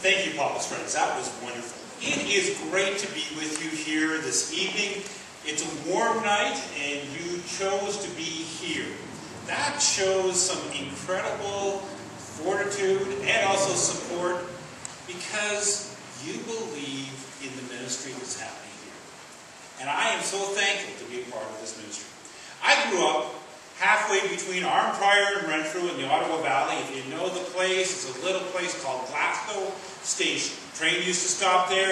Thank you, Papa's friends. That was wonderful. It is great to be with you here this evening. It's a warm night, and you chose to be here. That shows some incredible fortitude and also support, because you believe in the ministry that's happening here. And I am so thankful to be a part of this ministry. I grew up halfway between Arnprior and Renfrew in the Ottawa Valley. If you know the place, it's a little place called Glasgow Station. The train used to stop there.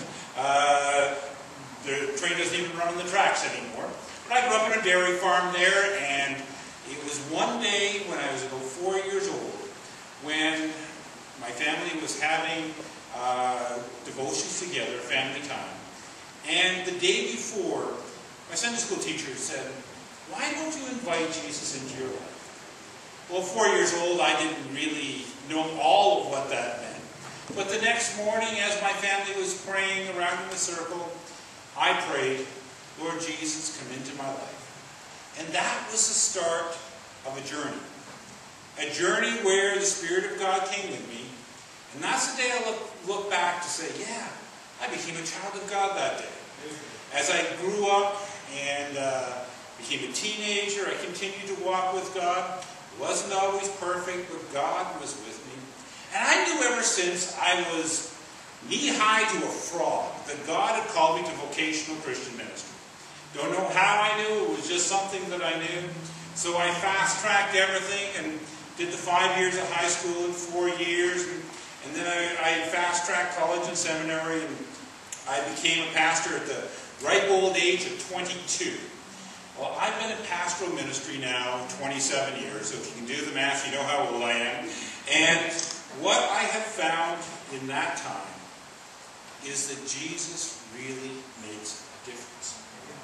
The train doesn't even run on the tracks anymore. But I grew up on a dairy farm there, and it was one day when I was about 4 years old when my family was having devotions together, family time. And the day before, my Sunday school teacher said, "Why don't you invite Jesus into your life?" Well, 4 years old, I didn't really know all of what that meant. But the next morning, as my family was praying around in the circle, I prayed, "Lord Jesus, come into my life." And that was the start of a journey. A journey where the Spirit of God came with me. And that's the day I look back to say, yeah, I became a child of God that day. As I grew up and became a teenager, I continued to walk with God. It wasn't always perfect, but God was with me. And I knew ever since I was knee-high to a frog that God had called me to vocational Christian ministry. Don't know how I knew. It was just something that I knew. So I fast-tracked everything and did the 5 years of high school in 4 years. And then I fast-tracked college and seminary, and I became a pastor at the ripe old age of 22. Well, I've been in pastoral ministry now 27 years, so if you can do the math, you know how old I am. And what I have found in that time is that Jesus really makes a difference.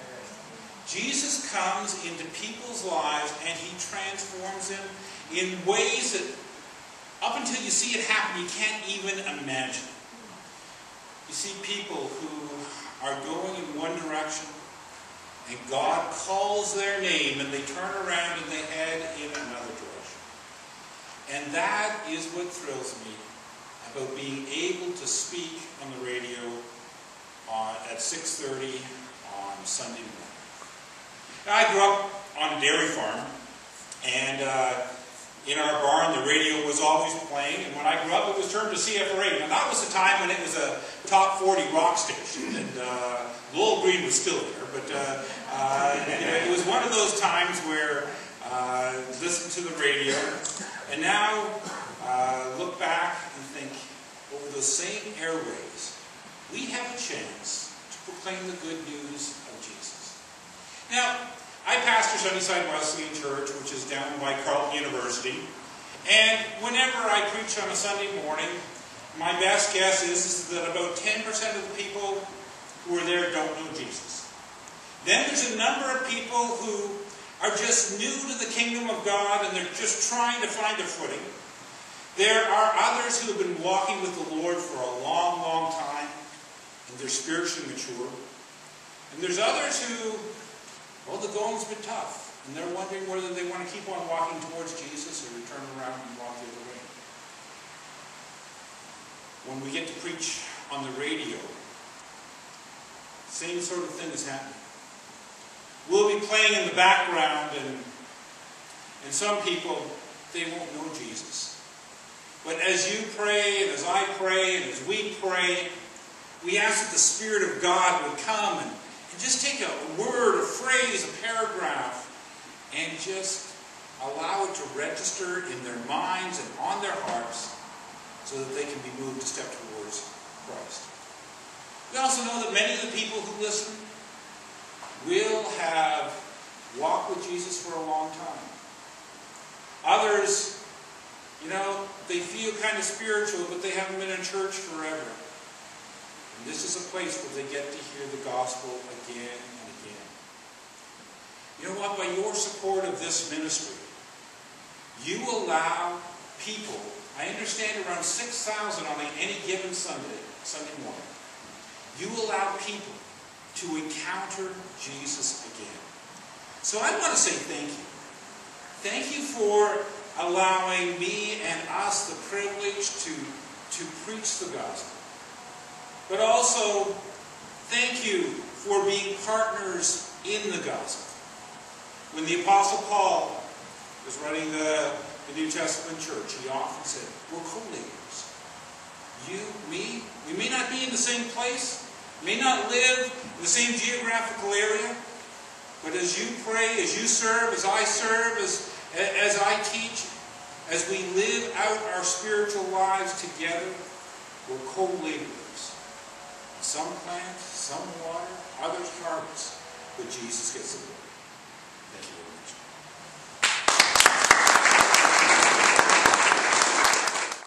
Jesus comes into people's lives and He transforms them in ways that up until you see it happen, you can't even imagine. You see people who are going in one direction, and God calls their name, and they turn around and they head in another direction. And that is what thrills me about being able to speak on the radio at 6:30 on Sunday morning. Now, I grew up on a dairy farm, and in our barn, the radio was always playing, and when I grew up, it was turned to CFRA. And that was the time when it was a top 40 rock station, and Lowell Green was still there, but it was one of those times where listen to the radio, and now look back and think, over those same airwaves, we have a chance to proclaim the good news of Jesus. Now, I pastor Sunnyside Wesleyan Church, which is down by Carleton University. And whenever I preach on a Sunday morning, my best guess is that about 10% of the people who are there don't know Jesus. Then there's a number of people who are just new to the kingdom of God, and they're just trying to find a footing. There are others who have been walking with the Lord for a long, long time, and they're spiritually mature. And there's others who, well, the going's been tough, and they're wondering whether they want to keep on walking towards Jesus or turn around and walk the other way. When we get to preach on the radio, same sort of thing is happening. We'll be playing in the background, and some people, they won't know Jesus. But as you pray, and as I pray, and as we pray, we ask that the Spirit of God would come and just take a word, a phrase, a paragraph, and just allow it to register in their minds and on their hearts so that they can be moved to step towards Christ. We also know that many of the people who listen will have walked with Jesus for a long time. Others, they feel kind of spiritual, but they haven't been in church forever. And this is a place where they get to hear the gospel again and again. You know what? By your support of this ministry, you allow people, I understand around 6,000 on any given Sunday morning, you allow people to encounter Jesus again. So I want to say thank you. Thank you for allowing me and us the privilege to to preach the gospel. But also, thank you for being partners in the gospel. When the Apostle Paul was running the New Testament church, he often said, we're co-laborers. You, me, we may not be in the same place, may not live in the same geographical area, but as you pray, as you serve, as I serve, as I teach, as we live out our spiritual lives together, we're co-laborers. Some plant, some water, others harvest, but Jesus gets the glory. Thank you.